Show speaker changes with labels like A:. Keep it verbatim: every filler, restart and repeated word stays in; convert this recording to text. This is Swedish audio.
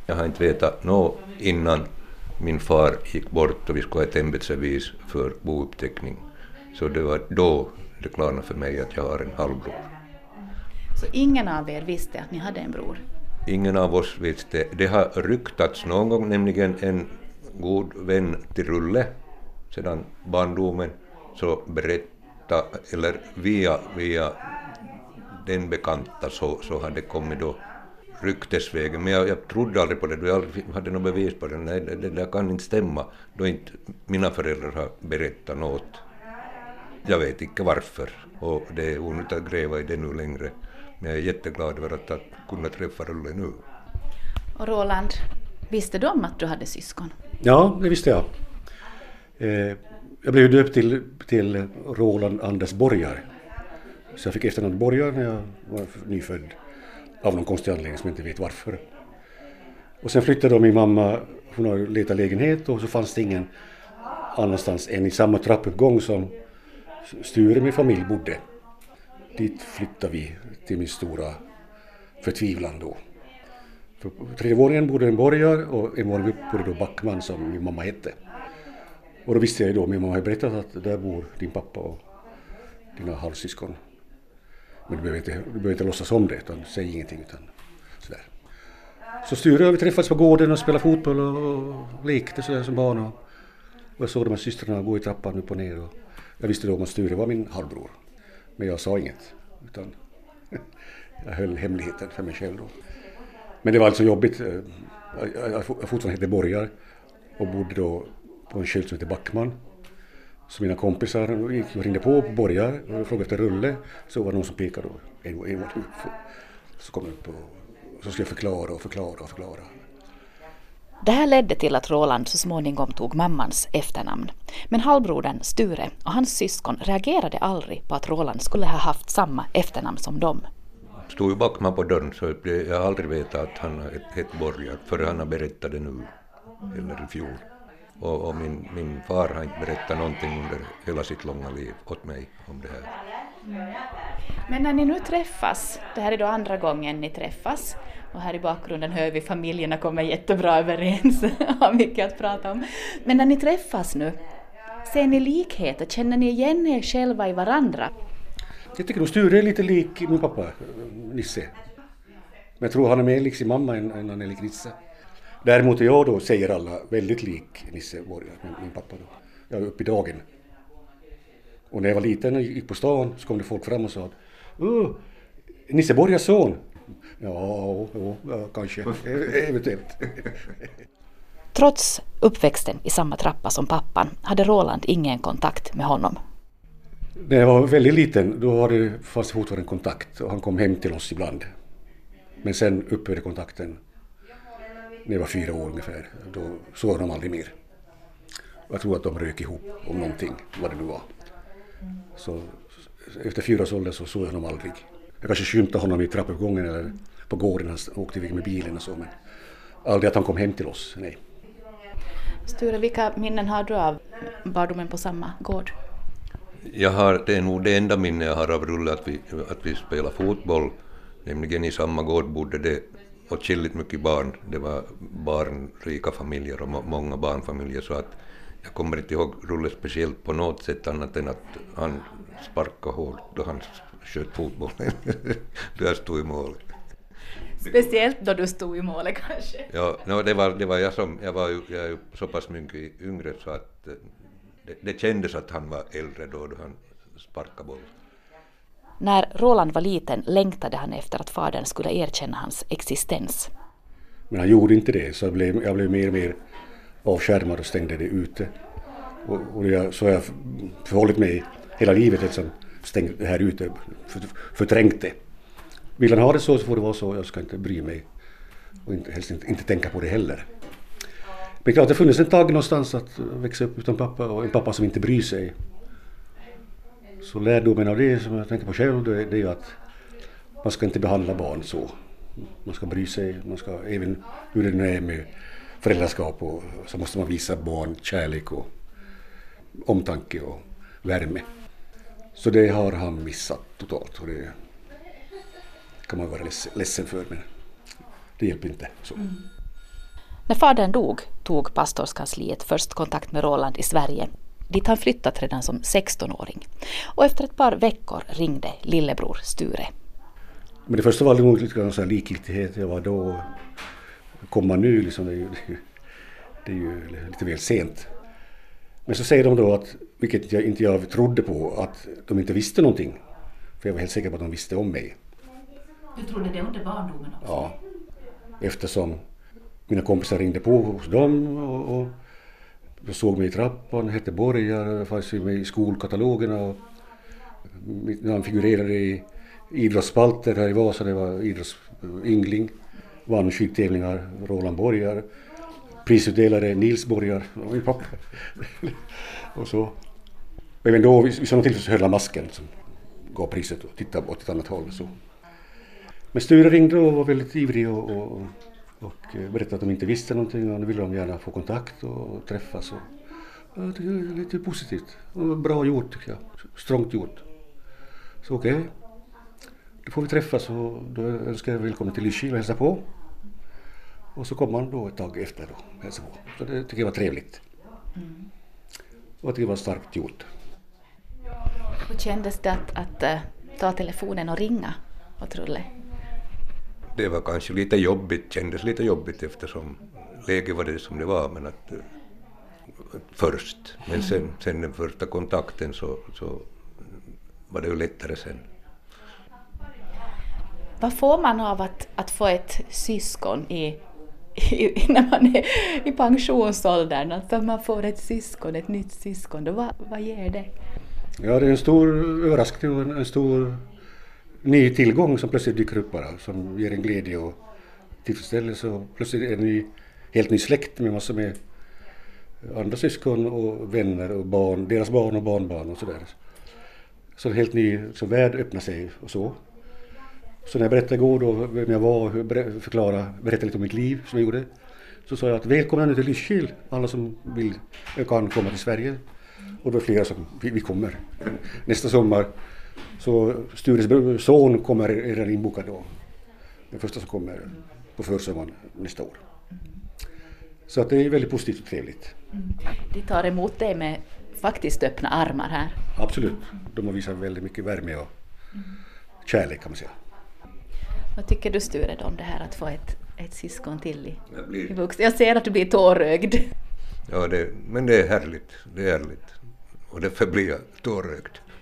A: Jag har inte vetat nå innan min far gick bort och vi skulle ha ett ämbetsbevis för bouppteckning. Så det var då det klarnade för mig att jag har en halvbror.
B: Så ingen av er visste att ni hade en bror?
A: Ingen av oss visste. Det har ryktats någon gång, nämligen en god vän till Rulle sedan barndomen så berätta, eller via, via den bekanta så, så hade det kommit då ryktesvägen. Men jag, jag trodde aldrig på det, då jag aldrig hade något bevis på det. Nej, det, det där kan inte stämma då inte mina föräldrar har berättat något. Jag vet inte varför och det är onödigt att gräva i det nu längre. Men jag är jätteglad över att, att kunna träffa Rulle nu.
B: Och Roland, visste du om att du hade syskon?
C: Ja, det visste jag. Eh, jag blev döpt till, till Roland Anders Borgar. Så jag fick efternamnet Borgar när jag var nyfödd. Av någon konstig anledning som jag inte vet varför. Och sen flyttade då min mamma, hon har letat lägenhet och så fanns det ingen annanstans än i samma trappuppgång som Sture med familj bodde. Dit flyttade vi till min stora förtvivlan då. För på tredje våningen bodde en Borgar och en våning upp bodde då Backman som min mamma hette. Och då visste jag ju då, min mamma har berättat att där bor din pappa och dina halvsyskon. Men du behöver inte, du behöver inte låtsas om det, utan säg ingenting utan sådär. Så Sture vi träffades på gården och spelade fotboll och, och lekte sådär som barn. Och, och jag såg de här systrarna gå i trappan upp och ner. Och jag visste då att Sture var min halvbror. Men jag sa inget, utan jag höll hemligheten för mig själv då. Men det var alltså jobbigt. Jag, jag fortfarande hette Borgar och bodde då på en skylt som heter Backman. Så mina kompisar gick och ringde på Borgar och frågade efter Rulle. Så var det någon som pekade då. En, en, så kom jag upp och så skulle jag förklara och förklara och förklara.
B: Det här ledde till att Roland så småningom tog mammans efternamn. Men halvbrodern Sture och hans syskon reagerade aldrig på att Roland skulle ha haft samma efternamn som dem.
A: Stod ju Backman på dörren så jag har aldrig vetat att han hette Borgar för han har berättat det nu eller i fjol. Och, och min, min far har inte berättat någonting under hela sitt långa liv åt mig om det här.
B: Men när ni nu träffas, det här är då andra gången ni träffas och här i bakgrunden hör vi familjerna kommer jättebra överens och har mycket att prata om. Men när ni träffas nu, ser ni likheter? Känner ni igen er själva i varandra?
C: Jag tycker nog Sture är lite lik min pappa, Nisse. Men jag tror han är mer lik sin mamma än, än han är lik Nisse. Däremot är jag då, säger alla, väldigt lik Nisse Borgar, min, min pappa då. Jag är uppe i dagen. Och när jag var liten och gick på stan så kom det folk fram och sa oh, Nisse Borgars son. Ja, ja, ja kanske, eventuellt.
B: Trots uppväxten i samma trappa som pappan hade Roland ingen kontakt med honom.
C: När jag var väldigt liten då hade det fanns fortfarande en kontakt och han kom hem till oss ibland. Men sen upphörde kontakten när jag var fyra år ungefär. Då såg de aldrig mer. Jag tror att de rök ihop om någonting, vad det nu var. Så efter fyra års ålder så såg jag honom aldrig. Jag kanske skymtade honom i trappuppgången eller på gården, han åkte iväg med bilen och så. Men aldrig att han kom hem till oss, nej.
B: Sture, vilka minnen har du av barndomen på samma gård?
A: Jag har, det är nog det enda minne jag har av Rulle att vi, att vi spelar fotboll. Nämligen i samma gård bodde det åtskilligt mycket barn. Det var barnrika familjer och må, många barnfamiljer så att jag kommer inte ihåg Rulle speciellt på något sätt annat än att han sparkade hårt då han sköt fotbollen. Då jag stod i mål.
B: Speciellt då du stod i målet kanske?
A: Ja, no, det, var, det var jag som, jag var ju, jag är ju så pass mycket yngre så att det, det kändes att han var äldre då, då han sparkade boll.
B: När Roland var liten längtade han efter att fadern skulle erkänna hans existens.
C: Men han gjorde inte det så jag blev, jag blev mer och mer avskärmad och stängde det ute. Och, och jag, så har jag förhållit mig hela livet liksom, stängt det här ute, för, förträngt det. Vill han ha det så så får det vara så, jag ska inte bry mig och inte, helst inte, inte tänka på det heller. Men klart det funnits en tag någonstans att växa upp utan pappa och en pappa som inte bryr sig. Så lärdomen av det som jag tänker på själv det, det är att man ska inte behandla barn så. Man ska bry sig, man ska även hur det nu är med föräldraskap och så måste man visa barn kärlek och omtanke och värme. Så det har han missat totalt och det kan man vara ledsen för men det hjälper inte så. Mm.
B: När fadern dog tog pastorskansliet först kontakt med Roland i Sverige, dit han flyttat redan som sextonåring. Och efter ett par veckor ringde lillebror Sture.
C: Men det första var nog lite grann så här likgiltighet. Jag var då, kommer nu liksom, det är, ju, det är ju lite väl sent. Men så säger de då att, vilket jag inte jag trodde på, att de inte visste någonting. För jag var helt säker på att de visste om mig.
B: Du trodde det under barndomen också?
C: Ja, eftersom mina kompisar ringde på hos dem och, och de såg mig i trappan, hette Borgar, fanns med i skolkatalogerna och mitt namn figurerade i idrottsspalter här i Vasa. Det var idrottsyngling, vann skidtävlingar Roland Borgar, prisutdelare Nils Borgar och min pappa. Och så. Och även då, vid sådana tillfällen så höll masken som gav priset och tittade åt ett annat håll. Så. Men Sture ringde och var väldigt ivrig och, och, och berättade att de inte visste någonting och nu ville de gärna få kontakt och träffas. Och, ja, det är lite positivt. Bra gjort tycker jag. Strångt gjort. Så okej. Okay. Då får vi träffas och då önskar jag välkommen till Lysekil och hälsa på. Och så kom man då ett tag efter då hälsa på. Så det tycker jag var trevligt. Mm. Och jag tycker det var starkt gjort.
B: Hur kändes det att, att uh, ta telefonen och ringa och Trulle?
A: Det var kanske lite jobbigt, kändes lite jobbigt eftersom läget var det som det var, men att uh, först. Men sen, sen den första kontakten så, så var det ju lättare sen.
B: Vad får man av att, att få ett syskon i, i, när man är i pensionsåldern? Alltså man får ett syskon, ett nytt syskon. Då, vad, vad ger det?
C: Ja, det är en stor överraskning och en, en stor ny tillgång som plötsligt dyker upp bara. Som ger en glädje och tillfredsställelse. Och plötsligt är det en ny, helt ny släkt med massor med andra syskon och vänner och barn, deras barn och barnbarn och sådär. Så en helt ny så värld öppnar sig och så. Så när jag berättade igår då vem jag var och förklara, berättade lite om mitt liv som jag gjorde. Så sa jag att välkomna nu till Lysekil, alla som vill kan komma till Sverige. Och då är flera som vi, vi kommer. Nästa sommar så Stures son kommer redan inbokad då. Den första som kommer på försommaren nästa år. Så att det är väldigt positivt och trevligt.
B: Mm. De tar emot dig med faktiskt öppna armar här.
C: Absolut. De har visat väldigt mycket värme och kärlek kan man säga.
B: Vad tycker du Sture om det här att få ett, ett syskon till i,
A: jag, blir...
B: i vuxen? Jag ser att du blir tårögd.
A: Ja, det, men det är härligt. Det är härligt. Och därför blir jag tårögd.